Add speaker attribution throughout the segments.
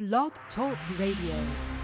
Speaker 1: Blog Talk Radio.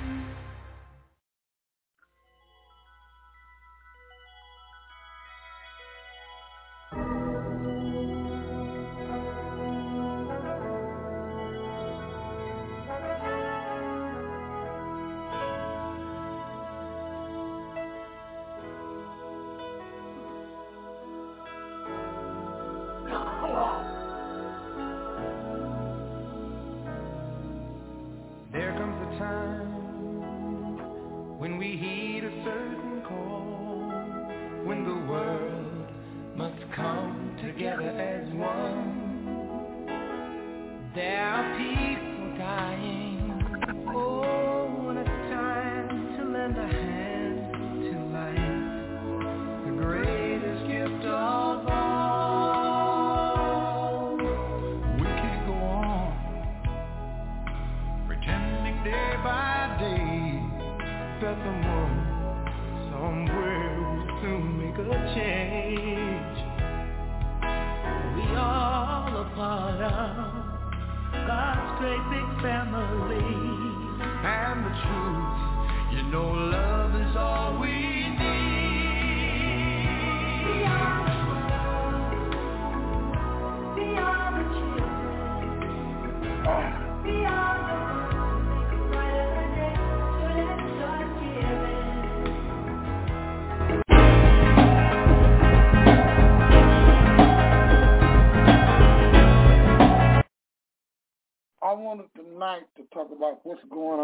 Speaker 2: I wanted tonight to talk about what's going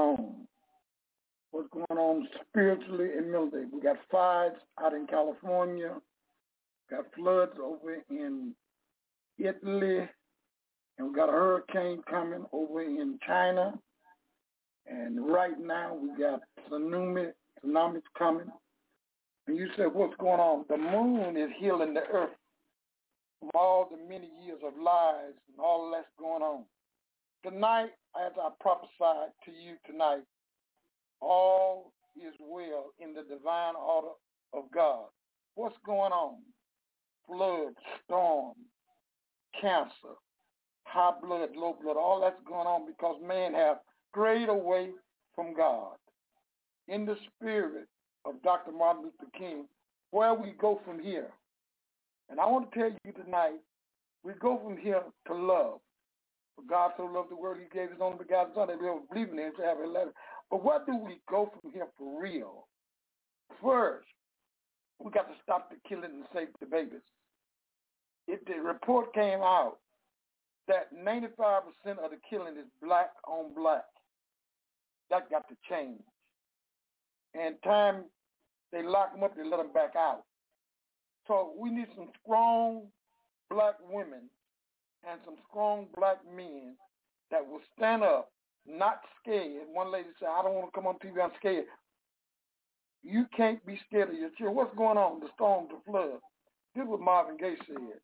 Speaker 2: on spiritually and mentally. We got fires out in California, got floods over in Italy, and we got a hurricane coming over in China. And right now we got tsunamis coming. And you said, what's going on? The moon is healing the earth from all the many years of lies and all that's going on. Tonight, as I prophesied to you tonight, all is well in the divine order of God. What's going on? Flood, storm, cancer, high blood, low blood, all that's going on because man has strayed away from God. In the spirit of Dr. Martin Luther King, where we go from here. And I want to tell you tonight, we go from here to love. For God so loved the world, he gave his only begotten Son, that whoever believes in him shall have a life. But where do we go from here for real? First, we got to stop the killing and save the babies. If the report came out that 95% of the killing is black on black, that got to change. And time they lock them up, they let them back out. So we need some strong black women and some strong black men that will stand up, not scared. One lady said, I don't want to come on TV, I'm scared. You can't be scared of your children. What's going on? The storm, the flood. This is what Marvin Gaye said.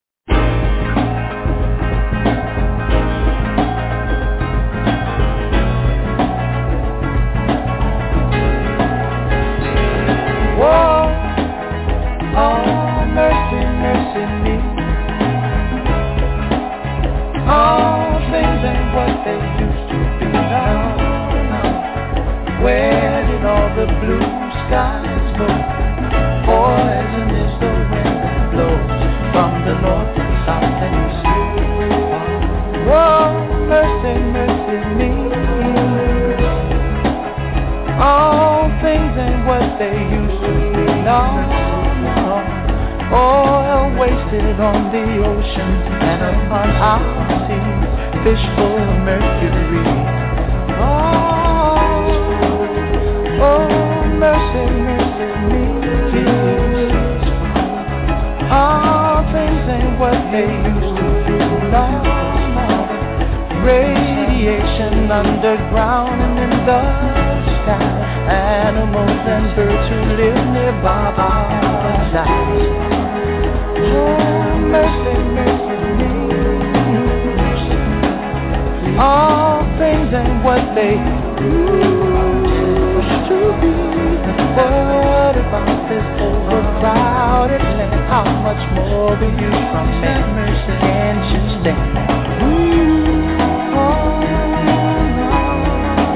Speaker 3: Whoa, oh, mercy, mercy me. All things ain't what they used to be now. Where did all the blue skies go? Poison is the wind that blows from the north and south and east. Whoa, mercy, mercy me. All things ain't what they used to be now. Oil wasted on the ocean and upon our seas, fish full of mercury. Oh, mercy, mercy me, Jesus. All things ain't what they used to be, no. Radiation underground and in the sky, animals and birds who live nearby die. Oh, mercy, mercy me. All things ain't what they used to be. What about this overcrowded land? How much more will you from man? Mercy, can't you stand? Oh, no.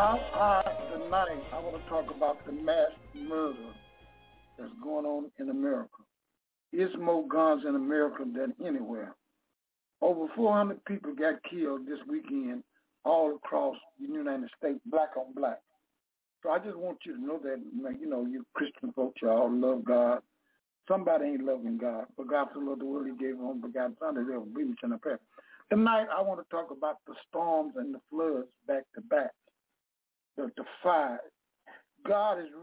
Speaker 2: Tonight, I want to talk about the mass murder that's going on in America. There's more guns in America than anywhere. Over 400 people got killed this weekend all across the United States, black on black. So I just want you to know that, you know, you Christian folks, you all love God. Somebody ain't loving God. For God so loved the world, he gave his only begotten Son, that whoever believes in the prayer. Tonight, I want to talk about the storms and the floods back to back. The fire. God is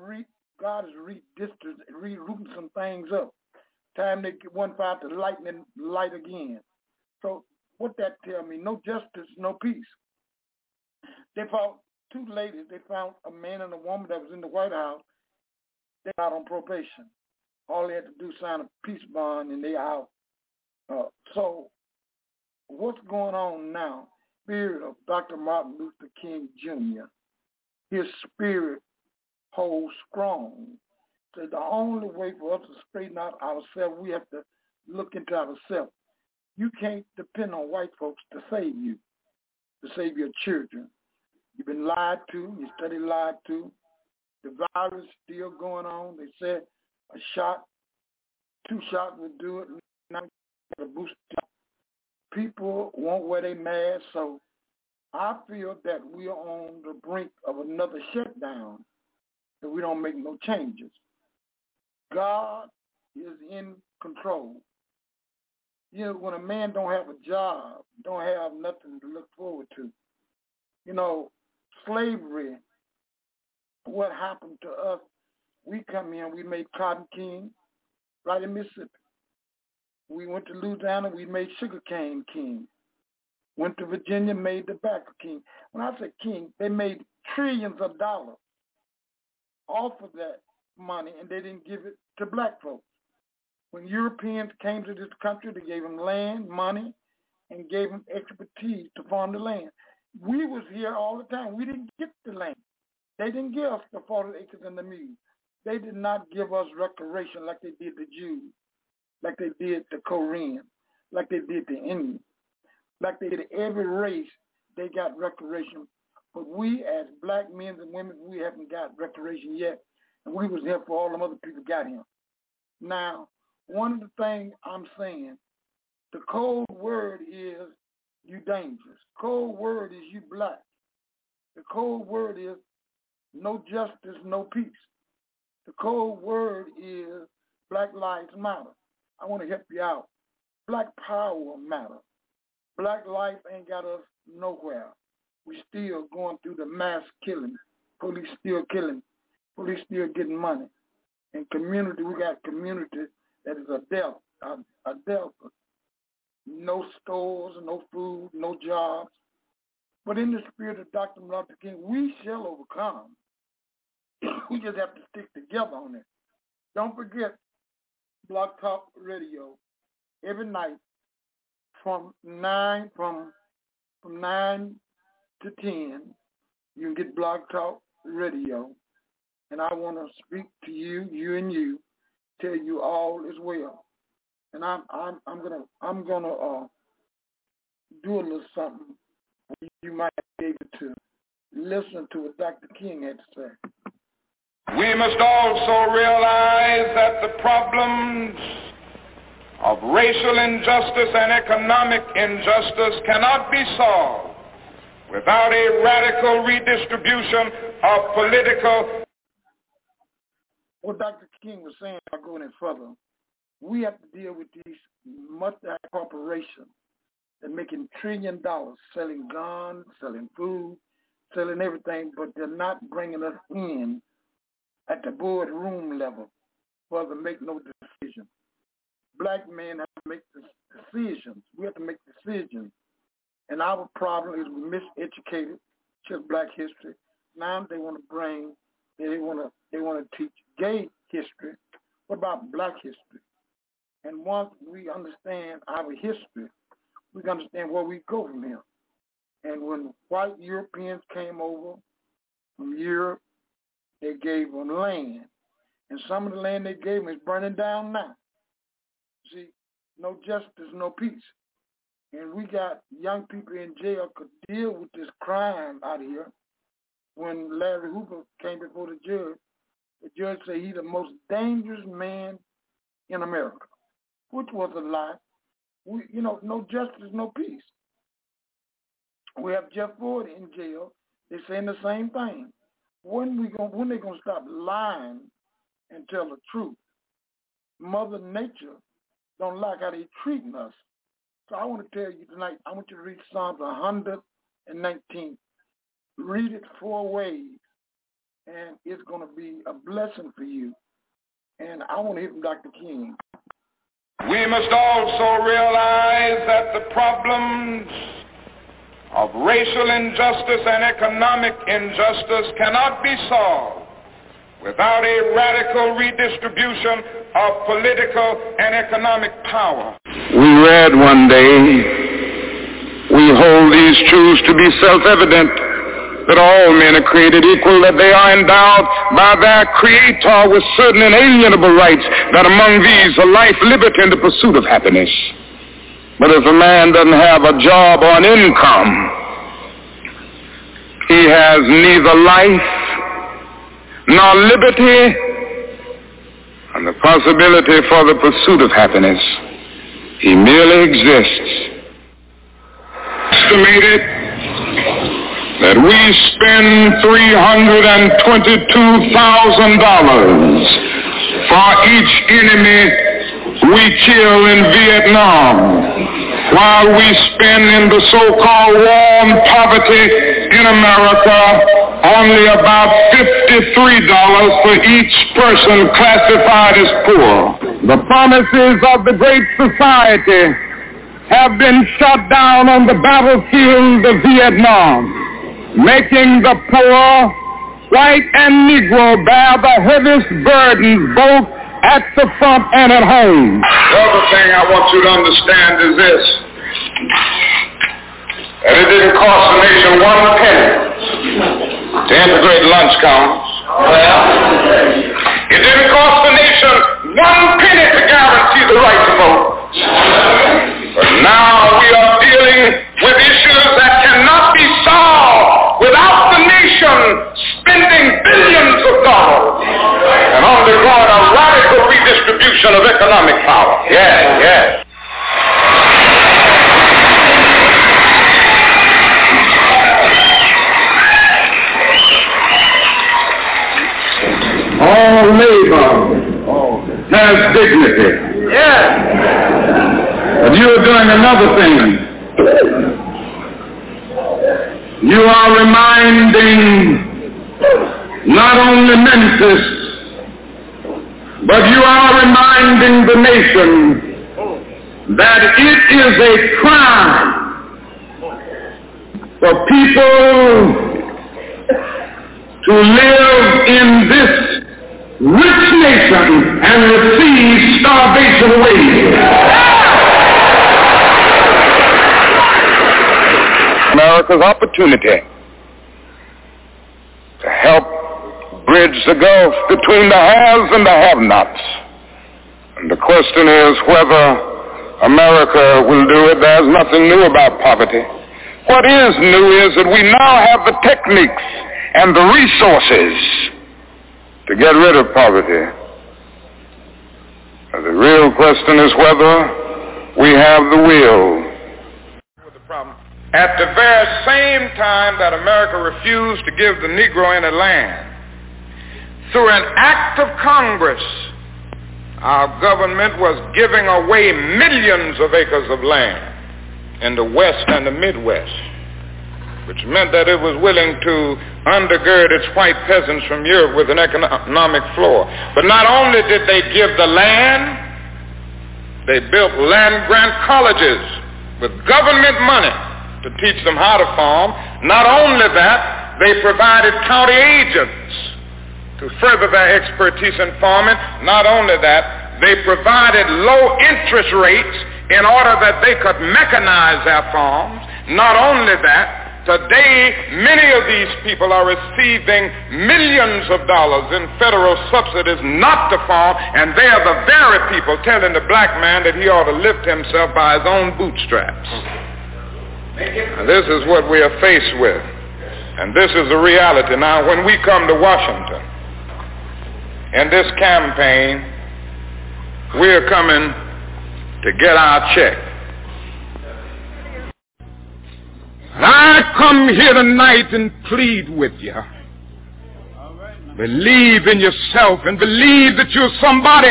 Speaker 2: rerouting some things up. Time they get one fire to lightning light again. So what that tell me? No justice, no peace. They found two ladies. They found a man and a woman that was in the White House. They out on probation. All they had to do is sign a peace bond, and they out. So what's going on now? Spirit of Dr. Martin Luther King Jr. His spirit holds strong. So the only way for us to straighten out ourselves, we have to look into ourselves. You can't depend on white folks to save you, to save your children. You've been lied to. You study lied to. The virus is still going on. They said a shot, 2 shots would do it. Now a booster. People won't wear their masks, so I feel that we are on the brink of another shutdown if we don't make no changes. God is in control. You know, when a man don't have a job, don't have nothing to look forward to, you know, slavery, what happened to us, we come in, we made cotton king right in Mississippi. We went to Louisiana, we made sugarcane king. Went to Virginia, made tobacco king. When I say king, they made trillions of dollars off of that money, and they didn't give it to black folks. When Europeans came to this country, they gave them land, money, and gave them expertise to farm the land. We was here all the time. We didn't get the land. They didn't give us the 40 acres and the mule. They did not give us reparation like they did the Jews, like they did the Koreans, like they did the Indians. Like they did every race, they got reparation. But we as black men and women, we haven't got reparation yet. And we was here for all them other people got here. Now, one of the things I'm saying, the cold word is you dangerous. Cold word is you black. The cold word is no justice, no peace. The cold word is Black Lives Matter. I want to help you out. Black power matter. Black life ain't got us nowhere. We still going through the mass killing. Police still killing. Police still getting money. In community, we got community that is a delta. No stores, no food, no jobs. But in the spirit of Dr. Martin Luther King, we shall overcome. We just have to stick together on it. Don't forget Blog Talk Radio every night from 9 to 10. You can get Blog Talk Radio, and I want to speak to you, tell you all is well. And I'm gonna do a little something you might be able to listen to what Dr. King had to say.
Speaker 1: We must also realize that the problems of racial injustice and economic injustice cannot be solved without a radical redistribution of political.
Speaker 2: What Dr. King was saying, I'll go any further. We have to deal with these multi-corporations that are making $1 trillion selling guns, selling food, selling everything, but they're not bringing us in at the boardroom level for us to make no decision. Black men have to make decisions. We have to make decisions. And our problem is we're miseducated, just black history. Now they want to teach gay history. What about black history? And once we understand our history, we can understand where we go from here. And when white Europeans came over from Europe, they gave them land. And some of the land they gave them is burning down now. See, no justice, no peace. And we got young people in jail could deal with this crime out here, when Larry Hoover came before the judge said he's the most dangerous man in America, which was a lie. No justice, no peace. We have Jeff Ford in jail. They're saying the same thing. When they gonna stop lying and tell the truth? Mother Nature don't like how they treating us. So I want to tell you tonight, I want you to read Psalms 119. Read it 4 ways, and it's going to be a blessing for you. And I want to hear from Dr. King.
Speaker 1: We must also realize that the problems of racial injustice and economic injustice cannot be solved without a radical redistribution of political and economic power.
Speaker 4: We read one day, we hold these truths to be self-evident, that all men are created equal, that they are endowed by their Creator with certain inalienable rights, that among these are life, liberty, and the pursuit of happiness. But if a man doesn't have a job or an income, he has neither life nor liberty and the possibility for the pursuit of happiness. He merely exists. Estimated that we spend $322,000 for each enemy we kill in Vietnam, while we spend in the so-called war on poverty in America only about $53 for each person classified as poor. The promises of the Great Society have been shot down on the battlefield of Vietnam, making the poor, white and Negro, bear the heaviest burdens both at the front and at home.
Speaker 1: The other thing I want you to understand is this, that it didn't cost the nation 1 penny to integrate lunch counters. It didn't cost the nation 1 penny to guarantee the right to vote. But now we are dealing with issues that cannot be solved without the nation spending billions of dollars and undergoing a radical redistribution of economic power. Yes.
Speaker 4: All labor has dignity.
Speaker 1: Yes.
Speaker 4: But you are doing another thing. You are reminding not only Memphis, but you are reminding the nation that it is a crime for people to live in this rich nation and receive starvation wages. America's opportunity to help bridge the gulf between the haves and the have-nots. And the question is whether America will do it. There's nothing new about poverty. What is new is that we now have the techniques and the resources to get rid of poverty. And the real question is whether we have the will.
Speaker 1: At the very same time that America refused to give the Negro any land, through an act of Congress, our government was giving away millions of acres of land in the West and the Midwest, which meant that it was willing to undergird its white peasants from Europe with an economic floor. But not only did they give the land, they built land-grant colleges with government money to teach them how to farm. Not only that, they provided county agents to further their expertise in farming. Not only that, they provided low interest rates in order that they could mechanize their farms. Not only that, today many of these people are receiving millions of dollars in federal subsidies not to farm, and they are the very people telling the black man that he ought to lift himself by his own bootstraps. And this is what we are faced with. And this is the reality. Now, when we come to Washington in this campaign, we're coming to get our check. And I come here tonight and plead with you. Believe in yourself and believe that you're somebody.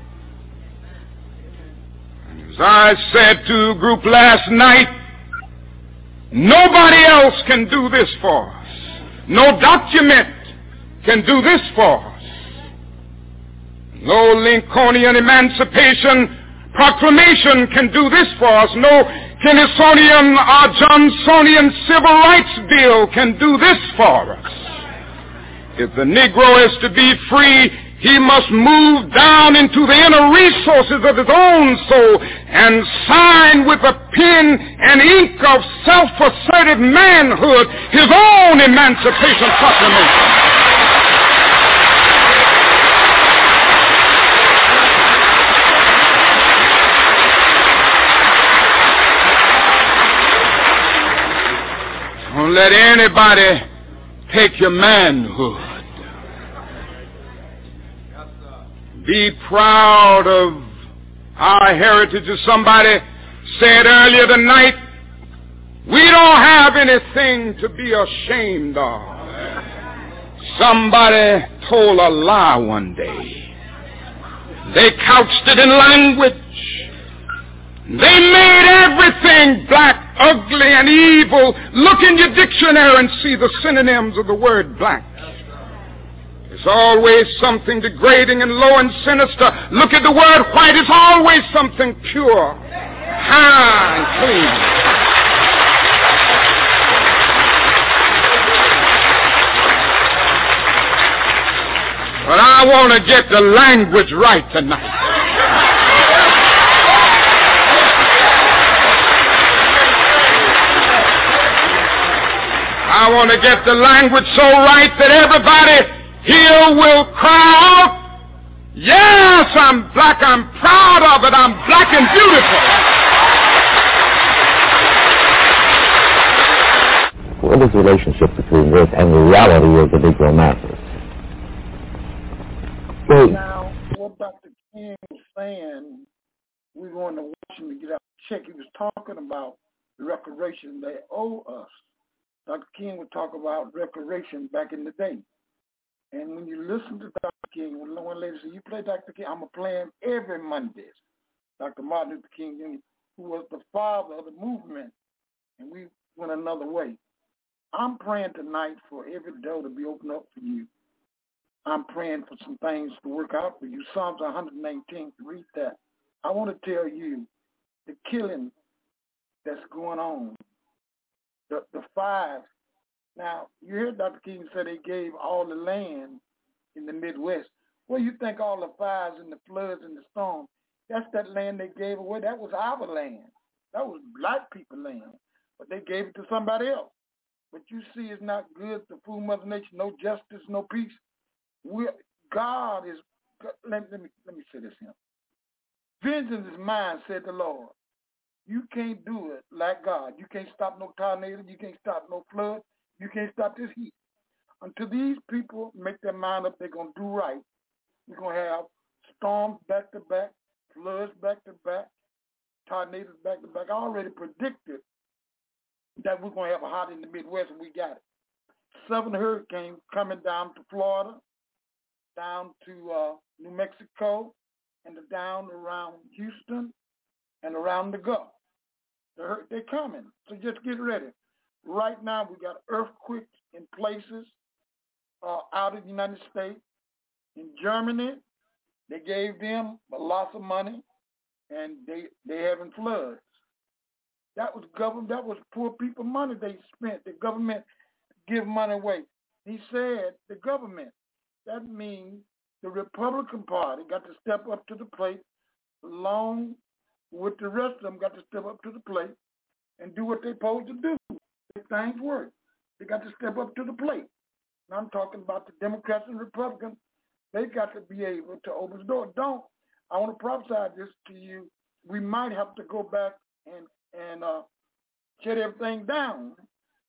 Speaker 1: And as I said to a group last night, nobody else can do this for us. No document can do this for us. No Lincolnian Emancipation Proclamation can do this for us. No Kennedonian or Johnsonian Civil Rights Bill can do this for us. If the Negro is to be free, he must move down into the inner resources of his own soul and sign with a pen and ink of self-assertive manhood his own Emancipation Proclamation. Don't let anybody take your manhood. Be proud of our heritage. As somebody said earlier tonight, we don't have anything to be ashamed of. Somebody told a lie one day. They couched it in language. They made everything black, ugly, and evil. Look in your dictionary and see the synonyms of the word black. There's always something degrading and low and sinister. Look at the word white. It's always something pure, high, and clean. But I want to get the language right tonight. I want to get the language so right that everybody here will cry out, yes, I'm black, I'm proud of it, I'm black and beautiful.
Speaker 5: What is the relationship between this and the reality of the Negro masses?
Speaker 2: Now, what Dr. King was saying, we're going to Washington to get our check. He was talking about the reparation they owe us. Dr. King would talk about reparation back in the day. And when you listen to Dr. King, when one lady said, you play Dr. King, I'm going to play him every Monday. Dr. Martin Luther King Jr., who was the father of the movement, and we went another way. I'm praying tonight for every door to be opened up for you. I'm praying for some things to work out for you. Psalms 119, read that. I want to tell you the killing that's going on. The fires. Now, you heard Dr. King say they gave all the land in the Midwest. Well, you think all the fires and the floods and the storms, that's that land they gave away. That was our land. That was black people's land. But they gave it to somebody else. But you see it's not good to fool Mother Nature, no justice, no peace. God is, let me say this here. Vengeance is mine, said the Lord. You can't do it like God. You can't stop no tornado. You can't stop no flood. You can't stop this heat. Until these people make their mind up they're going to do right, we're going to have storms back to back, floods back to back, tornadoes back to back. I already predicted that we're going to have a hot in the Midwest, and we got it. 7 hurricanes coming down to Florida, down to New Mexico, and down around Houston and around the Gulf. They're coming, so just get ready. Right now, we got earthquakes in places out of the United States. In Germany, they gave them a lot of money, and they having floods. That was government. That was poor people money they spent. The government give money away. He said the government. That means the Republican Party got to step up to the plate along with the rest of them got to step up to the plate and do what they're supposed to do. If things work, they got to step up to the plate. And I'm talking about the Democrats and Republicans. They got to be able to open the door. I want to prophesy this to you. We might have to go back and shut everything down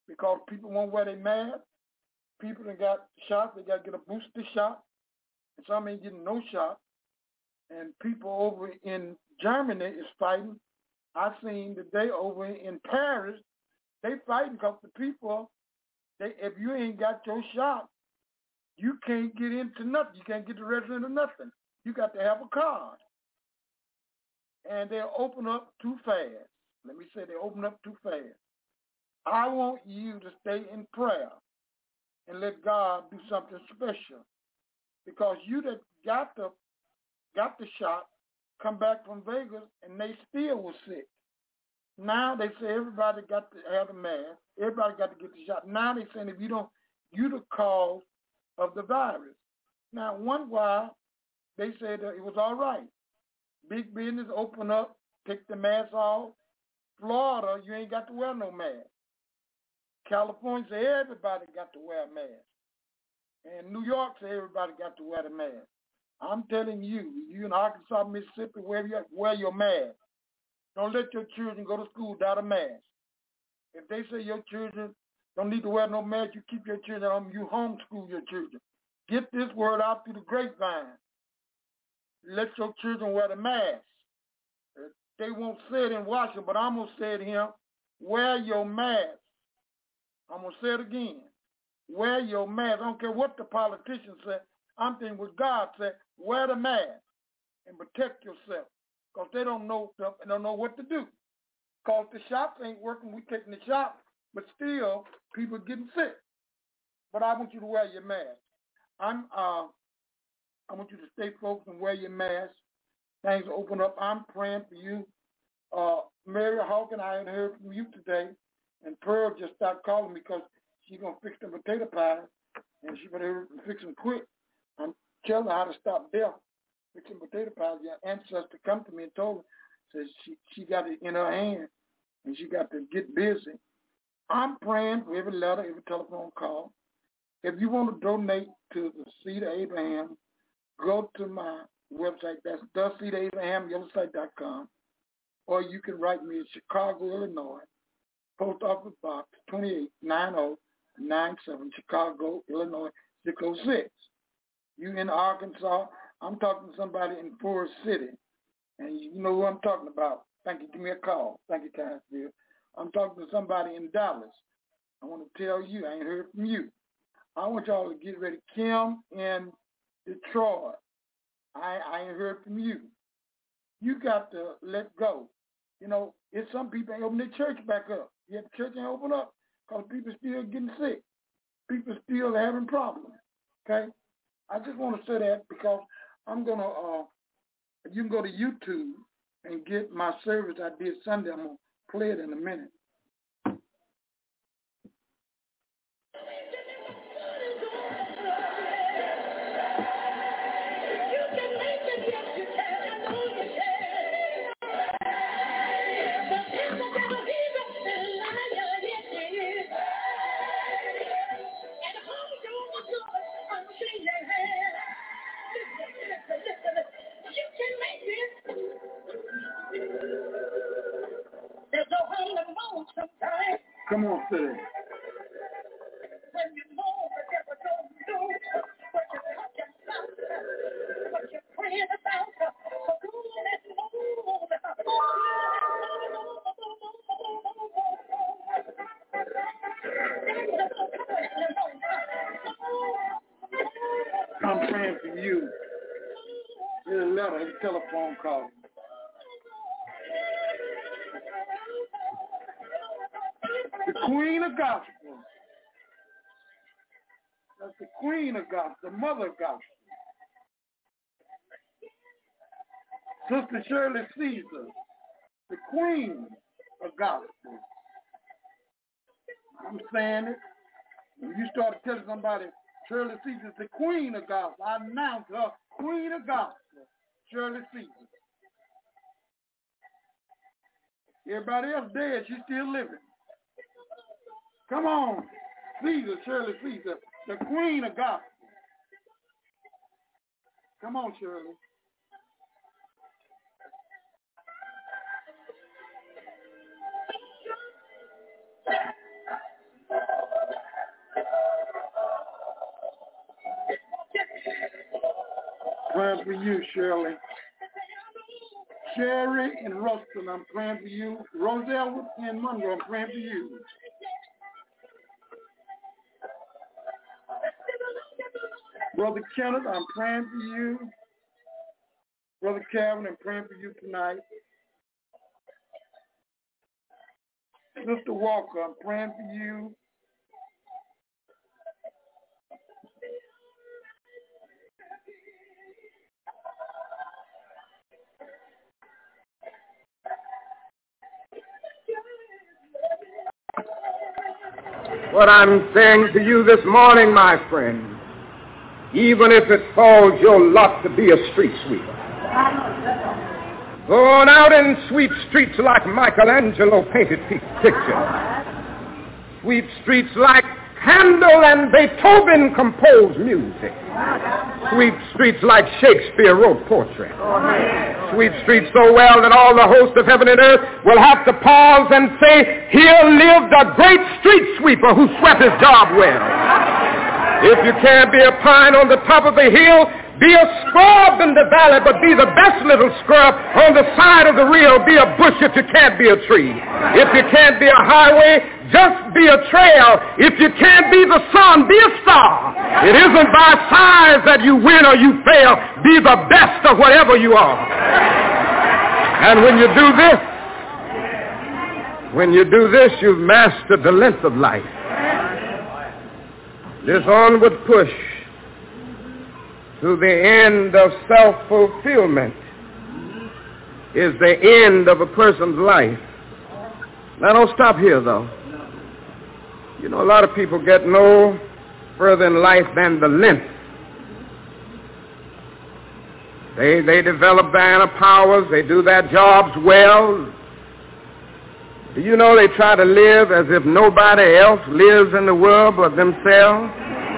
Speaker 2: because people won't wear their mask. People that got shots, they got to get a booster shot. And some ain't getting no shot. And people over in Germany is fighting. I seen today over in Paris, they fighting because the people, if you ain't got your shot, you can't get into nothing. You can't get the resident of nothing. You got to have a card. And they'll open up too fast. Let me say they open up too fast. I want you to stay in prayer and let God do something special. Because you that got the shot, come back from Vegas, and they still was sick. Now they say everybody got to have a mask. Everybody got to get the shot. Now they saying if you don't, you the cause of the virus. Now one while they said that it was all right. Big business open up, take the mask off. Florida, you ain't got to wear no mask. California say everybody got to wear a mask. And New York say everybody got to wear the mask. I'm telling you, you in Arkansas, Mississippi, wear your mask. Don't let your children go to school without a mask. If they say your children don't need to wear no mask, you keep your children home, you homeschool your children. Get this word out through the grapevine. Let your children wear the mask. They won't say it in Washington, but I'm going to say it here. Wear your mask. I'm going to say it again. Wear your mask. I don't care what the politicians say. I'm thinking what God said. Wear the mask and protect yourself. Because they don't know stuff and don't know what to do. Because the shots ain't working. We taking the shot, but still people getting sick. But I want you to wear your mask. I want you to stay focused and wear your mask. Things open up. I'm praying for you. Mary Hawkins, I ain't heard from you today. And Pearl just started calling me because she's going to fix the potato pie. And she better fix them quick. I'm telling her how to stop death. Fixing potato pies. Your ancestor come to me and told her, says she got it in her hand. And she got to get busy. I'm praying for every letter, every telephone call. If you want to donate to the Seed of Abraham, go to my website. That's theseedabraham.com. Or you can write me in Chicago, Illinois, Post Office Box 289097, Chicago, Illinois 606. You in Arkansas, I'm talking to somebody in Forest City, and you know who I'm talking about. Thank you. Give me a call. Thank you, Tinesville. I'm talking to somebody in Dallas. I want to tell you, I ain't heard from you. I want y'all to get ready. Kim in Detroit, I ain't heard from you. You got to let go. You know, it's some people ain't open their church back up. Yet the church ain't open up because people still getting sick. People still having problems. Okay? I just want to say that because I'm going to, you can go to YouTube and get my service I did Sunday. I'm going to play it in a minute.
Speaker 6: There's no way to move sometimes.
Speaker 2: Come on, say it.
Speaker 6: When you move, the devil don't do what you're talking about, what you're praying about. So go on and move.
Speaker 2: I'm praying for you. Here's a letter, here's a telephone call. The Queen of Gospel. That's the Queen of Gospel, the Mother of Gospel. Sister Shirley Caesar, the Queen of Gospel. I'm saying it. When you start telling somebody Shirley Caesar is the Queen of Gospel, I announce her Queen of Gospel, Shirley Caesar. Everybody else dead, she's still living. Come on, Caesar, Shirley Caesar, the Queen of Gospel. Come on, Shirley. praying for you, Shirley. Sherry and Rustin, I'm praying for you. Roselle and Monroe, I'm praying for you. Brother Kenneth, I'm praying for you. Brother Calvin, I'm praying for you tonight. Sister Walker, I'm praying for you.
Speaker 1: What I'm saying to you this morning, my friend, even if it falls your lot to be a street sweeper, go on out and sweep streets like Michelangelo painted pictures. Sweep streets like Handel and Beethoven composed music. Sweep streets like Shakespeare wrote poetry. Sweep streets so well that all the hosts of heaven and earth will have to pause and say, here lived a great street sweeper who swept his job well. If you can't be a pine on the top of a hill, be a scrub in the valley, but be the best little scrub on the side of the rill. Be a bush if you can't be a tree. If you can't be a highway, just be a trail. If you can't be the sun, be a star. It isn't by size that you win or you fail. Be the best of whatever you are. And when you do this, you've mastered the length of life. This onward push to the end of self-fulfillment is the end of a person's life. Now, don't stop here, though. You know, a lot of people get no further in life than the length. They develop their inner powers. They do their jobs well. Do you know they try to live as if nobody else lives in the world but themselves?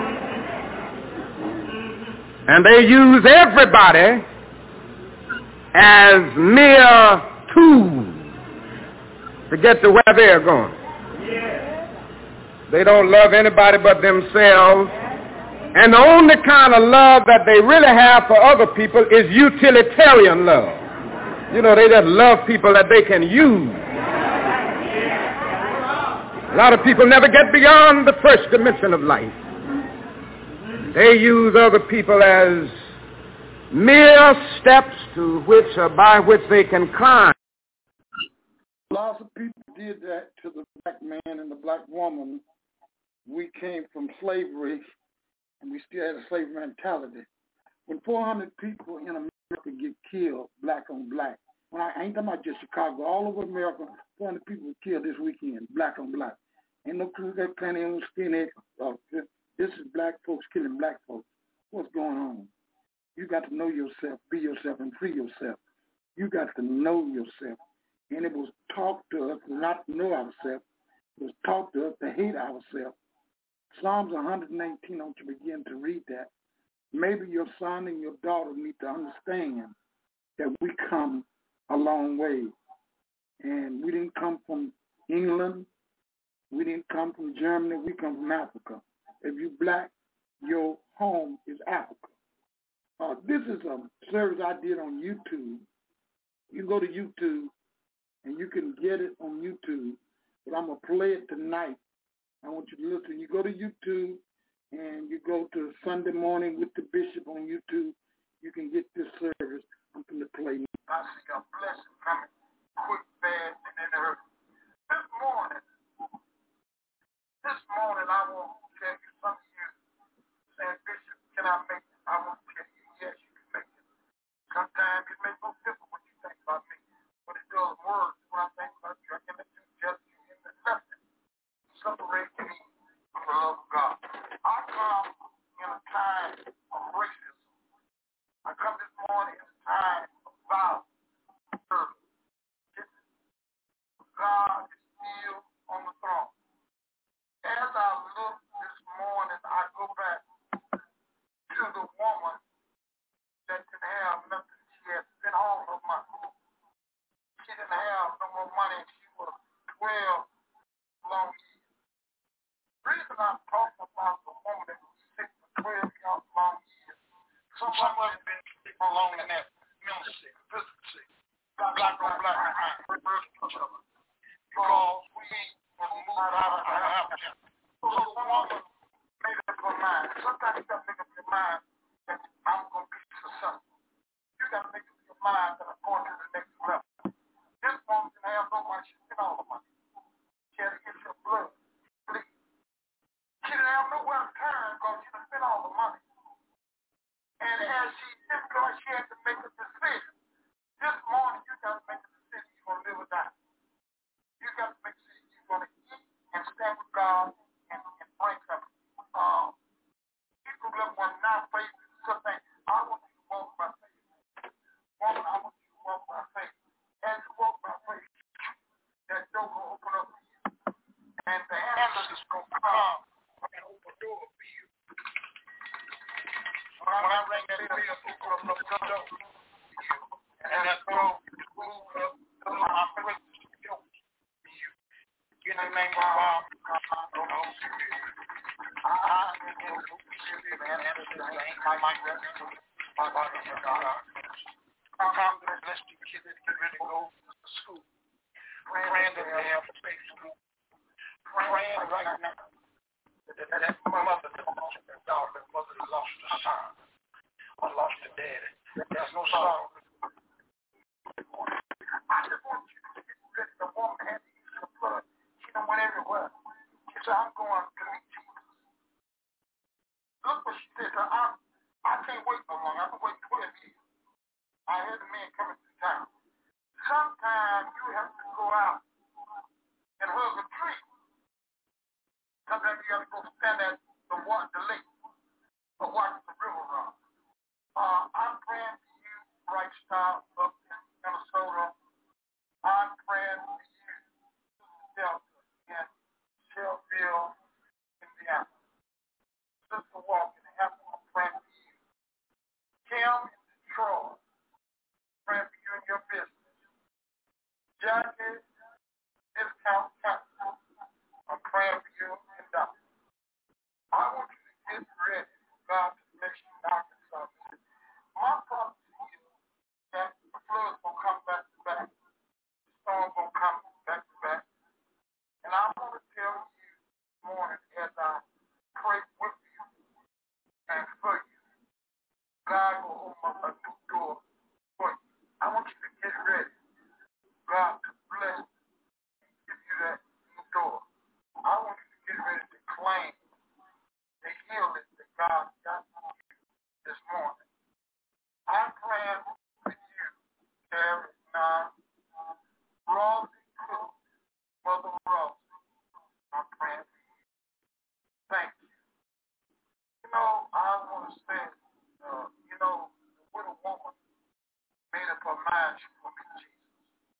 Speaker 1: And they use everybody as mere tools to get to where they're going. They don't love anybody but themselves. And the only kind of love that they really have for other people is utilitarian love. You know, they just love people that they can use. A lot of people never get beyond the first dimension of life. They use other people as mere steps to which or by which they can climb.
Speaker 2: Lots of people did that to the black man and the black woman. We came from slavery, and we still had a slavery mentality. When 400 people in America get killed, black on black, when I ain't talking about just Chicago, all over America, 400 people were killed this weekend, black on black. Ain't no Ku Klux Klan, ain't no skinhead. This is black folks killing black folks. What's going on? You got to know yourself, be yourself, and free yourself. You got to know yourself. And it was taught to us not to know ourselves. It was taught to us to hate ourselves. Psalms 119, don't you begin to read that. Maybe your son and your daughter need to understand that we come a long way. And we didn't come from England. We didn't come from Germany. We come from Africa. If you're black, your home is Africa. This is a service I did on YouTube. You can go to YouTube, and you can get it on YouTube. But I'm going to play it tonight. I want you to listen. You go to YouTube, and you go to Sunday Morning with the Bishop on YouTube. You can get this service. I'm going to play. I see a blessing coming quick, fast, and in a hurry. This morning, I want to tell you some of you saying, Bishop, can I make it? I want to tell you, yes, you can make it. Sometimes it may look different what you think about me, but it does work when I think about you. I can let you judge you in the lesson. Separate me from the love of God. I come in a time of racism. I come this morning in a time of violence. God is still on the throne. As I look this morning, I go back to the woman that didn't have nothing. She had spent all her money. She didn't have no more money. She was 12 long years. The reason I'm talking about the woman that was sick sometimes you got to make up your mind that I'm going to be successful. You got to make up your mind that I'm going to the next level. This woman can have no money. She spent all the money. She had to get your blood. Please. She didn't have nowhere to turn because she done spent all the money. And as she did go, she had to make a decision. This morning, you got to make a decision. You're going to live or die. You got to make a decision. You're going to eat and stand with God and bring something. Hebrews 11:1, faith is something. I want you to walk by faith. Woman, I want you to walk by faith. As you walk by faith, that door will open up for you. And the answer is going to come and open the door for you. When I ring that bell, open up the door for you. And that door will move up to my presence for you. In the name of God, I'm going to bless the kids that get ready to go to school. Praying that they have safe school. Praying right now that mother that lost her daughter, that mother that lost her son, or lost her daddy. There's no sorrow. I just want you to get ready. The woman had to use her blood. She done went everywhere. She said, I'm going to meet Jesus. Look what she said. I can't wait no longer. I've been waiting 12 years. I heard the man coming to town. Sometimes you have to go out and hug a tree. Sometimes you have to go stand at the lake or watch the river run. I'm praying for you, Bright Star, up in Minnesota. I'm praying for you, Delta, in Shelbyville, Indiana. Sister Walker, I'm praying for you. Kim in Detroit, praying for you and your business. Jackie, Discount Capital, I'm praying for you in Dallas. I want you to get ready for God to bless you in Arkansas. My prophecy is that the flood's going to come back to back. The storm's going to come back to back. And I want to tell you this morning as I pray with you and for you, God will open up a new door for you. I want you to get ready. God to bless you and give you that new door. I want you to get ready to claim the healing that God got for you this morning. I'm praying for you, Terry, Rosie, Cook, Mother Rosie. I'm praying for you. Thank you. You know, I want to say, the widow woman made up her mind she will meet Jesus.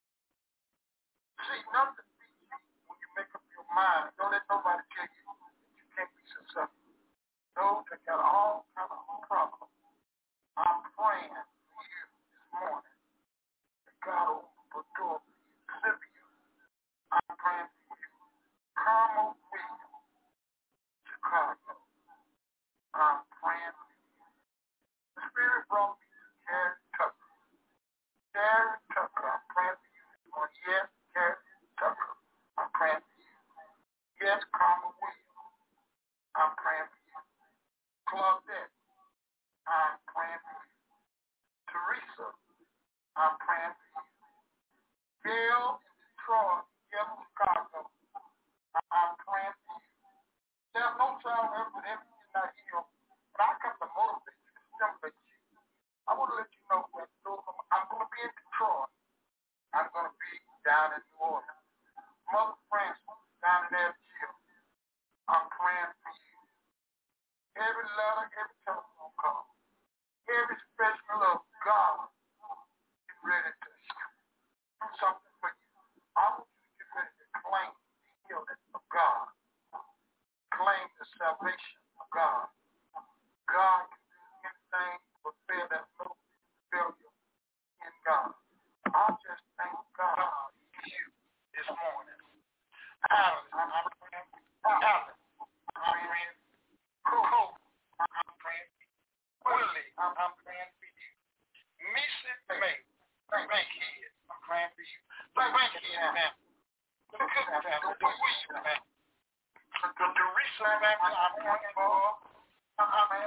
Speaker 2: See, nothing beats you when you make up your mind. Don't let nobody tell you that you can't be successful. Those that got all kind of problems, I'm praying for you this morning that God will open the door for you, deliver you. I'm praying for you. Carmel Williams, Chicago. I'm praying for you. The Spirit brought me to Gary Tucker. Gary Tucker, I'm praying for you. Yes, Gary Tucker, I'm praying for you. Yes, Carmel Williams, I'm praying for you. Claudette, I'm praying for you. Teresa, I'm praying for you. Gail in Detroit, Yellow Chicago, I'm praying for you. There's no child ever with everything not healed, but I come to motivate you, to stimulate you. I want to let you know that I'm going to be in Detroit. I'm going to be down in New Orleans. Mother Francis, down in Edgehill, I'm praying for you. Every letter, every telephone call, every special of God is ready to do something for you. I want you to get ready to claim the healing of God. Claim the salvation of God. God can do anything but fail. There's no failure in God. I just thank God for you this morning. Alan, I'm praying for you. Alan, I'm praying for you. Cole, I'm praying for you. Willie, I'm praying for you. Missy May, Bankhead, I'm praying for you. Bankhead, man. The Cook family, the Williams family. The Teresa family, I'm praying for. I'm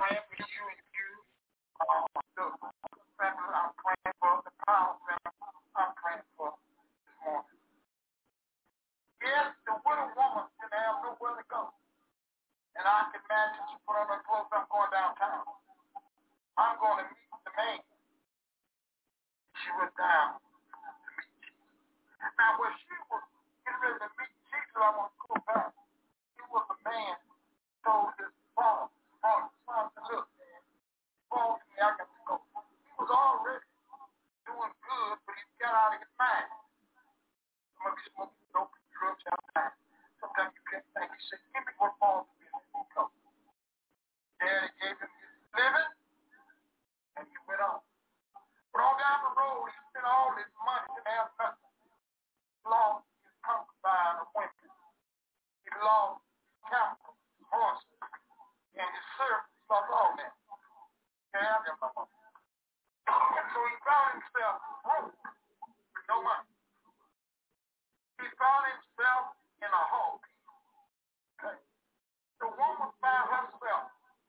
Speaker 2: I can imagine she put on her clothes, I'm going downtown. I'm going to meet the man. She went down to meet Jesus. Now, when she was getting ready to meet Jesus, I want to go back. He was a man who told his father, son, look, man, fall to me, I got to go. He was already doing good, but he got out of his mind. Some of you smoking dope and drugs outside. Sometimes you can't think. He said, give me what falls to me, and let me go. Daddy gave him his living, and he went on. But on down the road, he spent all his money to have nothing. He lost his concubine of women. He lost his cattle, his horses, and his servants. He lost all that. He can't have them no more. And so he found himself broke with no money. He found himself in a hole. Okay. The woman found herself.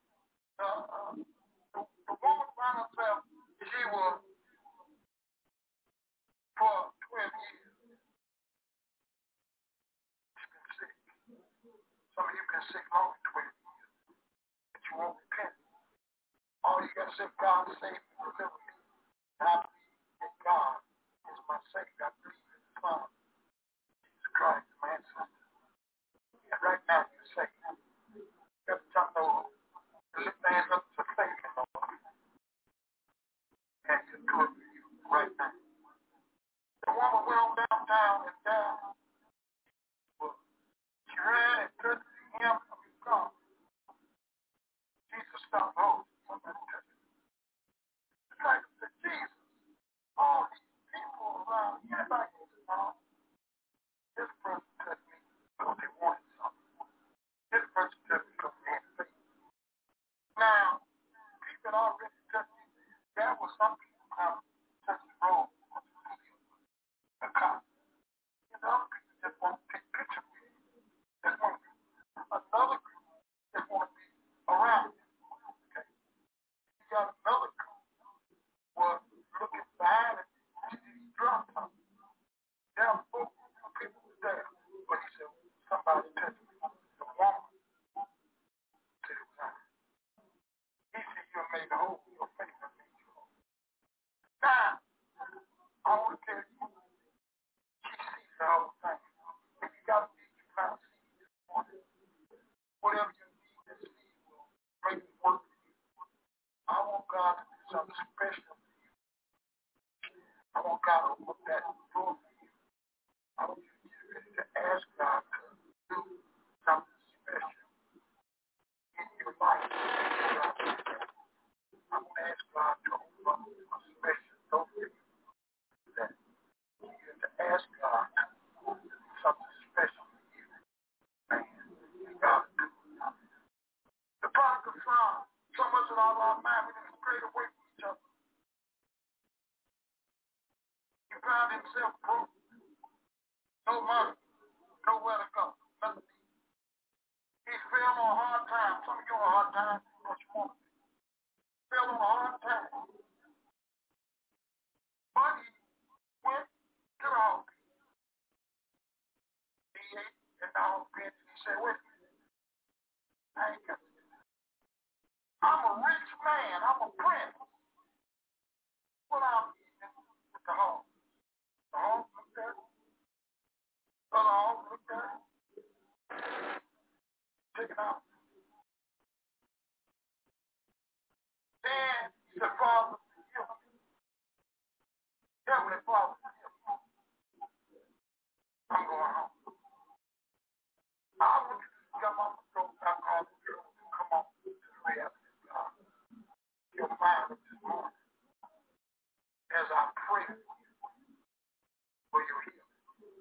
Speaker 2: The woman found herself. She was for 12 years. She's been sick. Some of you have been sick longer than 12 years, but you won't repent. All you got to say, God save me, deliver me. And I believe that God is my Savior. I believe in the Son, Jesus Christ, my ancestor. And right now you say, you got to tell Lord, lift the hands up to faith, Lord. And you do it for you right now. The woman went on downtown and down. Well, she ran and touched the hem of his garment. Jesus stopped holding. Somebody touched him. It's like Jesus, all these people around, anybody can know. This person touched me because they wanted something. This person touched me because they had faith. Now, people already touched me. That was some people come touch the road. The cop. You know, people just want to take pictures with you. Just want to be. Another group just want to be around you. Okay. You got another group was looking behind him and he dropped something. There were 4 people there. But he said, somebody touched me. The woman said it was her. He said, you made the whole. Your faith has made you whole. Now, I want to tell you, she sees the whole thing. If you got to see, you can't see this morning. Whatever you need, this seed will make it work for you. I want God to do something special for you. I want God to open up that door for you. I want you to get ready to ask God to do something special in your life. I'm going to ask God to open up a special door for you. That you have to ask God to do something special for you. Man, you got to do it. The prodigal son, so much of our mind, we didn't strayed away from each other. He found himself broke. No money, nowhere to go, nothing to eat. He fell on a hard time. Some of you on a hard time, what you want to do. Fell on a hard time. But he went to the hog pen. He ate in the hog pen and he said, wait a minute. I ain't got to do that. I'm a rich man. I'm a prince. Well, I'm eating with the hog. The hog looked at him. The hog looked at him. Take it out. Then he said, Father, forgive me. Heavenly Father, forgive me. I'm going home. I want you to come on the throat, I call the girl to come on to the way I said, God. Your mind of this morning as I pray for your healing.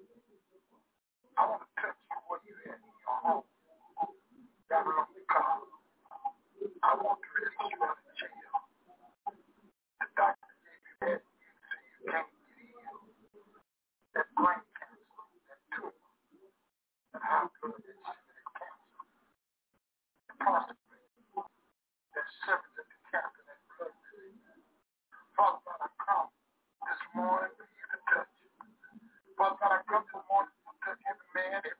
Speaker 2: I want to touch you where you at in your home. That lonely car. I want to release you out of jail. The doctor gave you that news so you can't get healed. That brain cancer, that tumor, that high blood pressure, that cancer, the prostate, that severs at the cancer, that blood disease. Father God, I come this morning for you to touch. Father God, I come this morning to touch every man,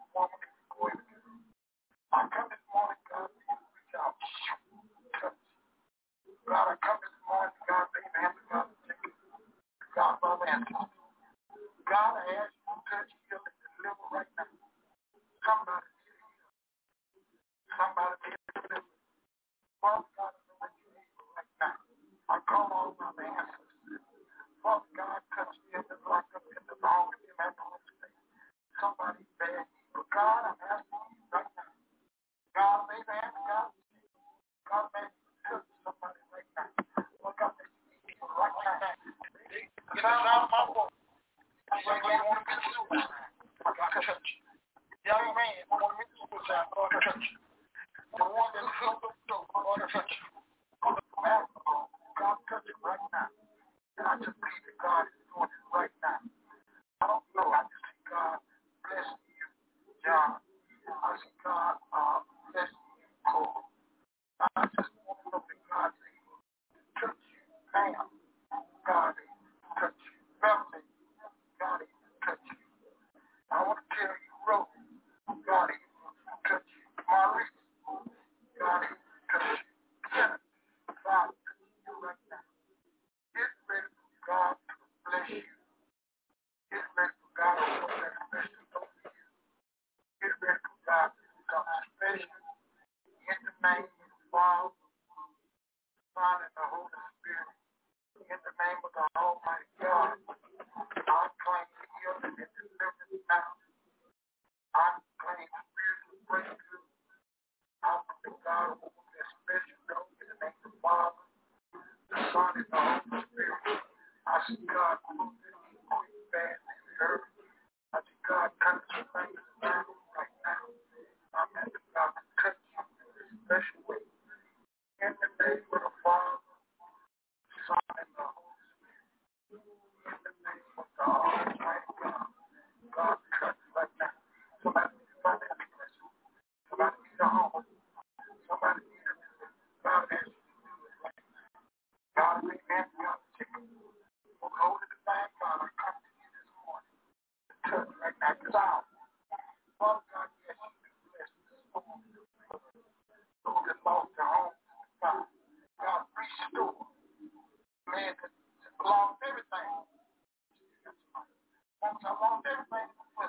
Speaker 2: Father God, I know what you need right now. I call on my ancestors. Father God, touch them and lock them in the wrong in that state. Somebody bad. But God, I'm asking you right now. God, may that God, God may touch somebody right now. Lord God, may you need right now. Get out of my voice. I want to be suicide. I got to touch you. Young man, I want to be suicide. Lord, touch you. The one that's close to the door, Lord, touch you. God, touch you right now. And I just believe that God is doing it right now. I don't know. I just see God blessing you, John. I see God blessing you, Cole. I just want to know that God is able to touch you now. God is able to touch you. Melvin, God is able to touch you. I want to tell you, Rose, God is able to touch you. Maurice, God is able to touch you. Kenneth, God is touching you right now. Get ready for God to bless you. Get ready for God to put that special over you. Get ready for God to become special in the name of the Father, the Son, and the Holy Spirit. In the name of the Almighty God, I claim healing and deliverance now. I claim spiritual breakthrough. I believe God will open that special door in the name of the Father, the Son, and the Holy Spirit. I see God move this quick, fast, and earth. I see God touch some things around right now. I'm asking God to touch you in a special way. In the name of the Father, the Son, and the Holy Spirit. In the name of the Almighty God, God touch right now. Somebody needs a financial blessing. Somebody needs a home. Somebody needs a God has you to do it right now. God, amen. God, take it. Well, Holy Divine God, I come to you this morning to touch right now. Because Father God, yes, you do bless this morning. Those that lost their homes, God, restore. Man, that lost everything. Once I lost everything,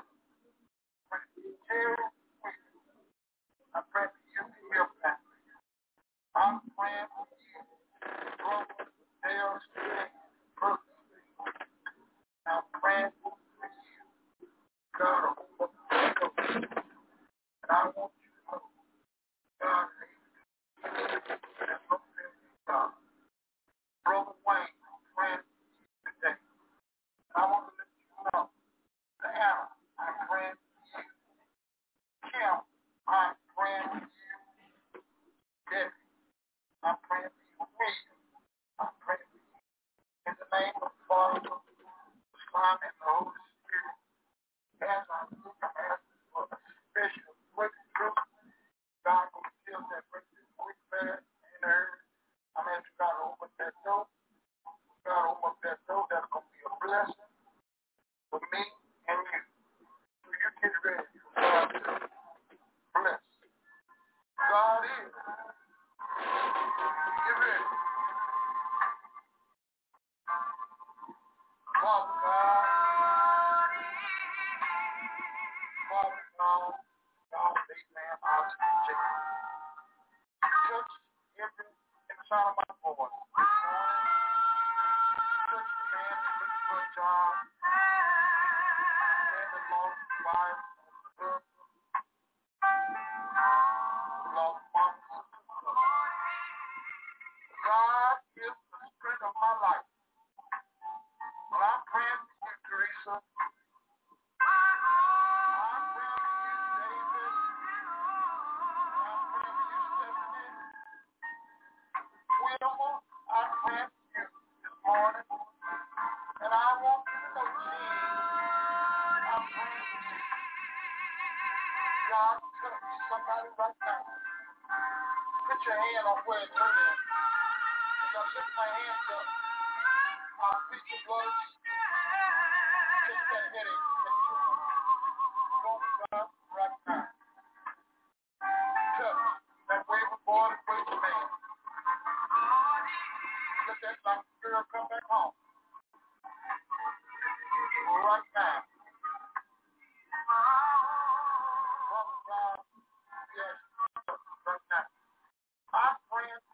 Speaker 2: I pray for you and your family. I'm praying for you, brother, Dale, purposely. I'm praying for you. God, open up the window. And I want you to know, God is able to do God. Brother Wayne, I'm praying for you today. I want to let you know, Diana, I'm praying for you. Kim, I'm praying for you. Debbie, I'm praying for you. William, I'm praying for you. In the name of the Father, the Son, and the Holy Spirit, as I look, I'm asking for a special breakthrough. God will fill that breakthrough quick, fast, and early. I'm asking God to open that door. God open that door. That's going to be a blessing for me and you. So you get ready for God to bless. God is. Get ready. Father God. Father God. God, amen. I'll take it. Touch every inside of my voice. Touch the man that looks for a job. Man that lost his wife, lost mom. God is the strength of my life. When I'm praying for you, Teresa, I'm praying for you, David, I'm praying for you, Stephanie, Wilma, I'm praying for you this morning, and I want you to know, Jesus, I'm praying for you. God, touch somebody right now. Put your hand on where it's hurting. As I lift my hands up, I'll speak the blood. Take that headache. God, right now. Touch that wayward boy and wayward man. Let that like girl come back home. Right now. Father God, yes, right now. I'm praying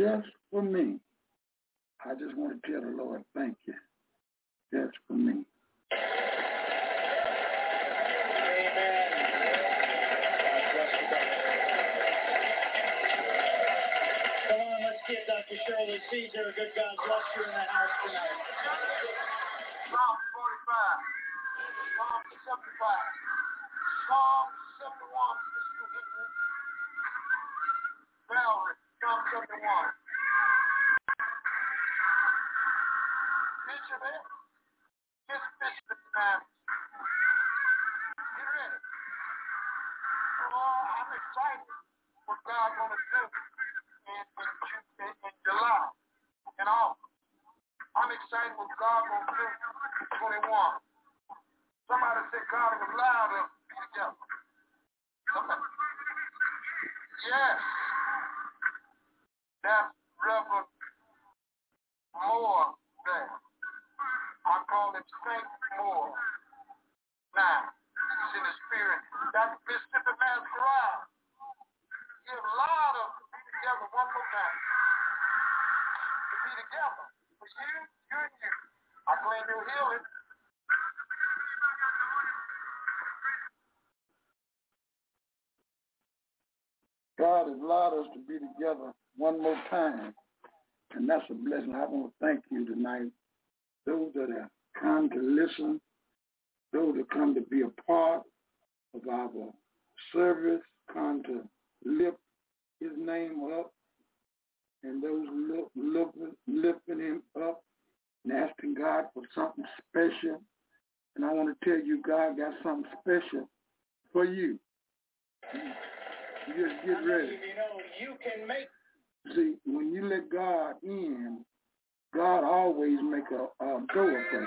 Speaker 2: just for me. I just want to tell the Lord, thank you, just for me.
Speaker 6: Give Dr. Shirley Caesar a good God bless you in the house tonight.
Speaker 1: Psalm 45, Psalm 75, Psalm 71, Mr. Henry, Valerie, Psalm 71. Picture this. Just picture the time. Get ready. Oh, I'm excited what God's going to do in July and August. I'm excited what God will do in 21. Somebody said God was louder together. Somebody. Yes. That's Reverend Moore there. I call him Saint Moore. Now, he's in the spirit. That's Mississippi Mass Chorale. Give louder be together one more time. To be together. For you and you. I claim your healing.
Speaker 2: God has allowed us to be together one more time. And that's a blessing. I want to thank you tonight. Those that have come to listen, those that come to be a part of our service, come to lift his name up, and those lifting him up and asking God for something special. And I want to tell you, God got something special for you. You just get ready.
Speaker 6: You know, you can make.
Speaker 2: See, when you let God in, God always make a door for you.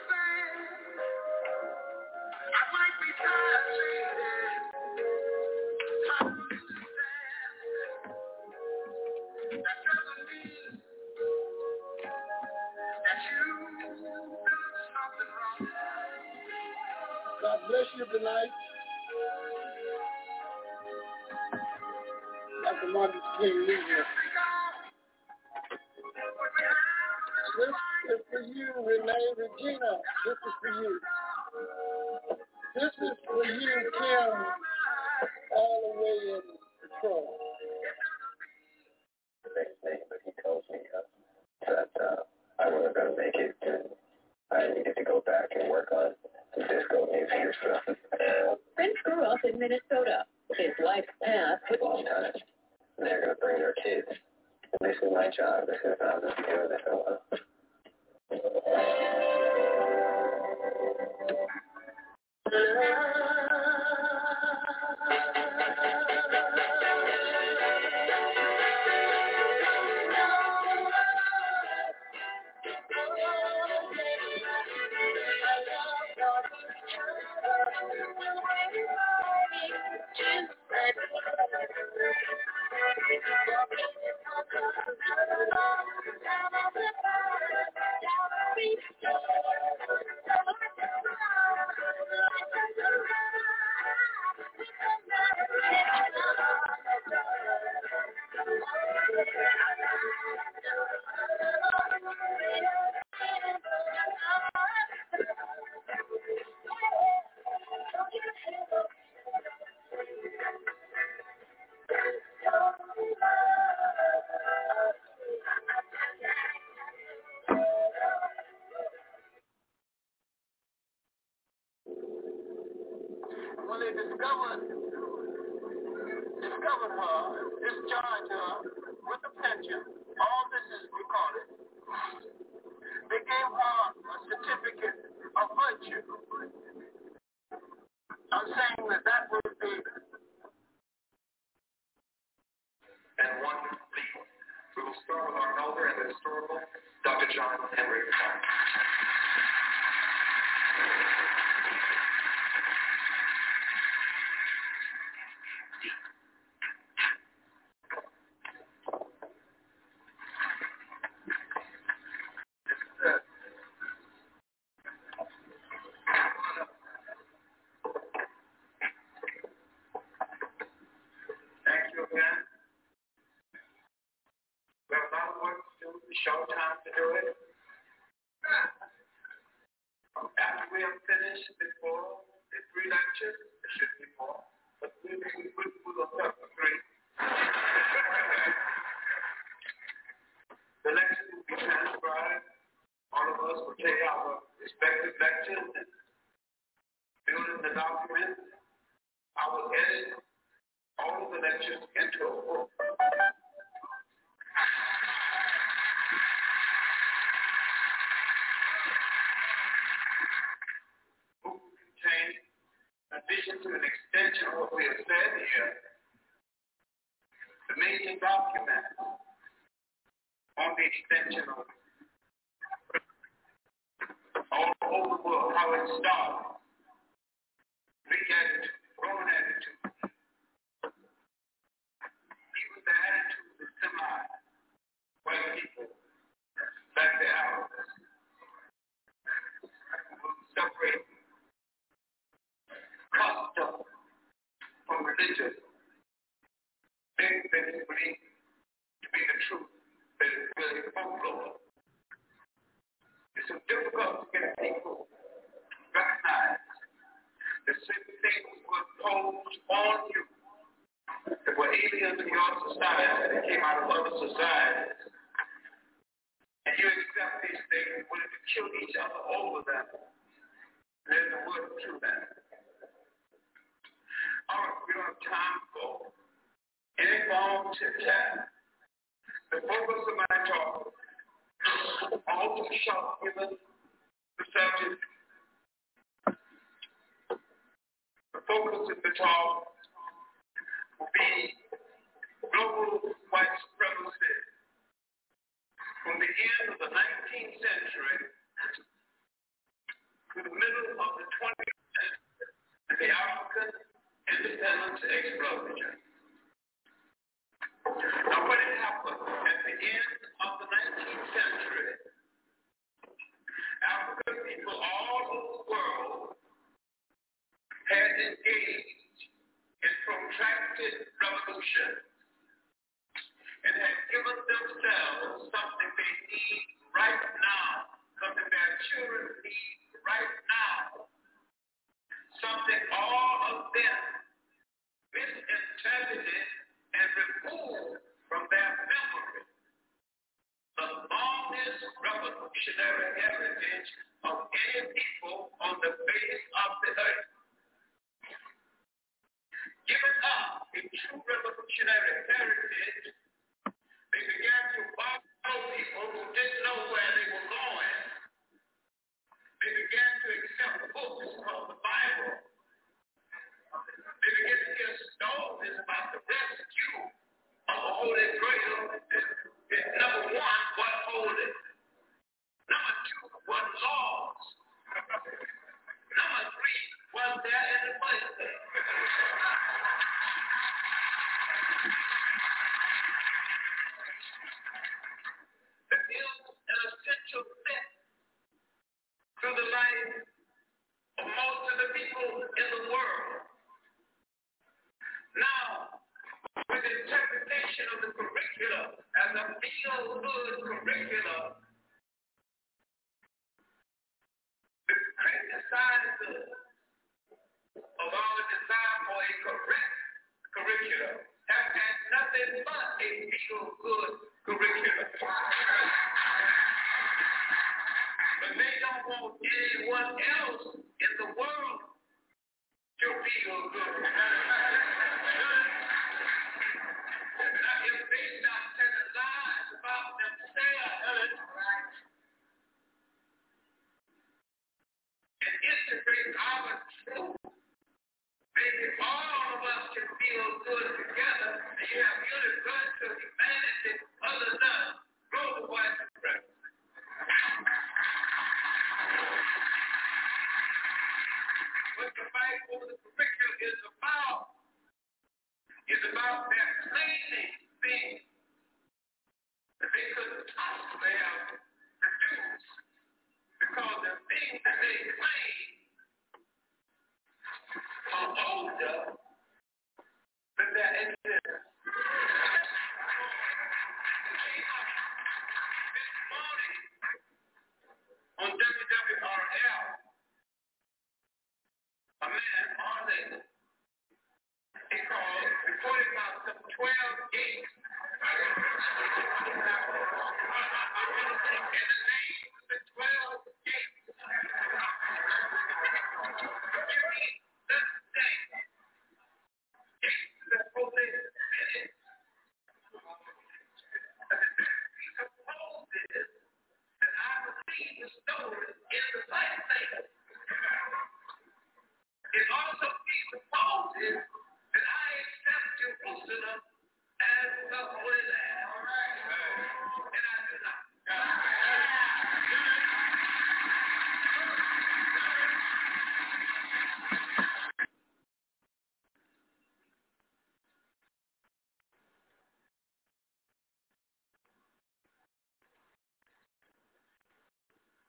Speaker 2: God bless you tonight. Dr. Marcus King Leader. This is for you, Renee Regina. This is for you. This is for you, Kim, all the way in Detroit.
Speaker 7: The next thing that he told me that I wasn't going to make it, and I needed to go back and work on some disco music or something.
Speaker 8: Prince grew up in Minnesota. His life's path
Speaker 7: A long time. And they're going to bring their kids. And this is my job. This is how I'm going to do this.
Speaker 1: When they discovered her, discharged her with a pension, all this is recorded. They gave her a certificate of virtue. I'm saying that was the...
Speaker 9: And one lead. We will start with our elder and the historical, Dr. John Henry. We have a lot of work to do, a short time to do it. After we have finished before the 3 lectures, there should be more, but we'll start with 3. The lectures will be transcribed. All of us will take our respective lectures and build in the document. I will edit all of the lectures into a book. Book will contain, in addition to an extension of what we have said here, the major document on the extension of all over the world, how it started, Greek attitude, Roman attitude, even the attitude of semi-white people, like the Arabs, will separate custom from religion. They believe to be the truth, that it's really folklore. It's so difficult to get people to recognize that certain things were imposed on you that were alien to your society, that came out of other societies. And you accept these things and wanted to kill each other over them. There's a word to that. All right, we don't have time for any form of chit-chat. The focus of my talk, all too short given the subject, the focus of the talk will be global white supremacy from the end of the 19th century to the middle of the 20th century and the African independence explosion. Now, what had happened at the end of the 19th century, African people all over the world had engaged in protracted revolution and had given themselves something they need right now, something their children need right now, something all of them misinterpreted and removed from their memory, the longest revolutionary heritage of any people on the face of the earth. Giving up a true revolutionary heritage, they began to follow people who didn't know where they were going. They began to accept books called the Bible. They began to hear stories about the rescue of the Holy Grail. Number 1, what holy? Number 2, what laws? Number 3, was there in the place? There is an essential fit to the life of most of the people in the world. Now, with the interpretation of the curriculum as a feel-good curriculum, the criticizers of our desire for a correct curriculum have had nothing but a feel-good curriculum. But they don't want anyone else in the world to feel good.